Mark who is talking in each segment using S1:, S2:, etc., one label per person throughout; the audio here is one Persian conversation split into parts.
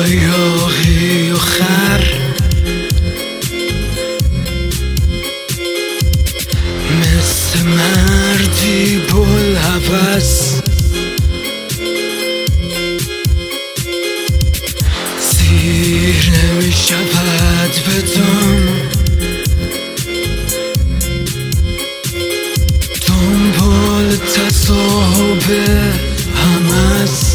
S1: با یاغی و خر، مثل مردی بلحوث سیر نمی شود بدم، دنبال تصاحب هم است.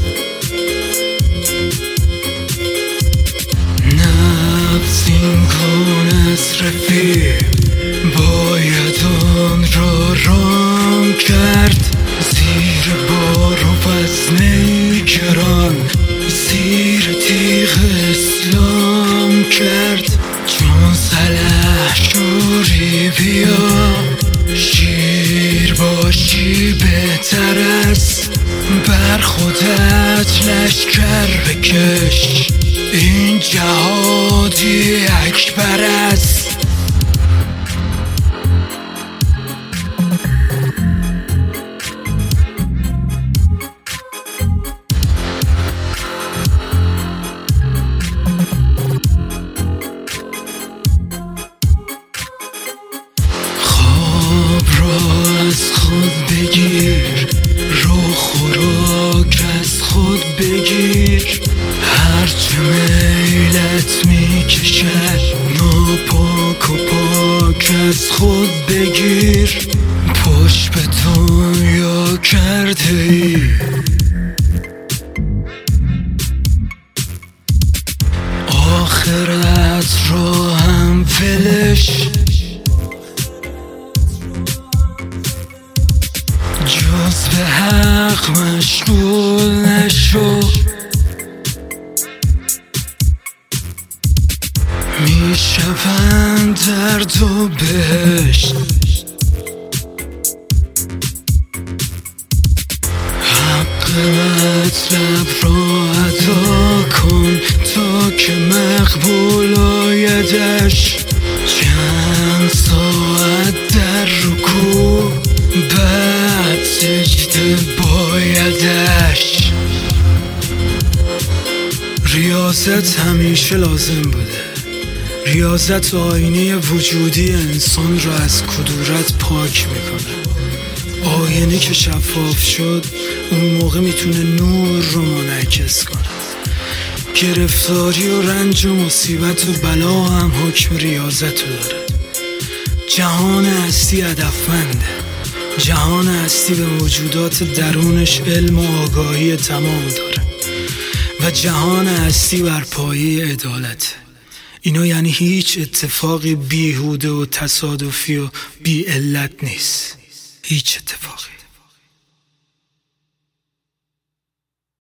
S1: نبض این کن از رفیق، باید آن را رام کرد، زیر بار و وزن گران زیر تیغ اسلام کرد. چون سلحشوری بیا، شیر باشی بهتر است، بر خودت لشکر بکش، این جهادی اکبر است. از خود بگیر، رو خوراک از خود بگیر، هرچه میلت میکشد ناپاک و پاک از خود بگیر. پشت به دنیا کرده ای، آخرت را هم ولش، جز به حق مشغول نشو. میشوند درد و بهشت، حق مطلب را ادا کن تا که مقبول آیدش. چند ساعت در رکوع، بعد سجده بایدش. ریاضت همیشه لازم بوده، ریاضت آینه وجودی انسان را از کدورت پاک میکنه. آینه که شفاف شد، اون موقع میتونه نور رو منعکس کنه. گرفتاری و رنج و مصیبت و بلا هم حکم ریاضت رو داره. جهان هستی هدفمنده، جهان هستی به موجودات درونش علم و آگاهی تمام داره و جهان هستی بر پایه عدالت. اینا یعنی هیچ اتفاقی بیهوده و تصادفی و بی علت نیست، هیچ اتفاقی.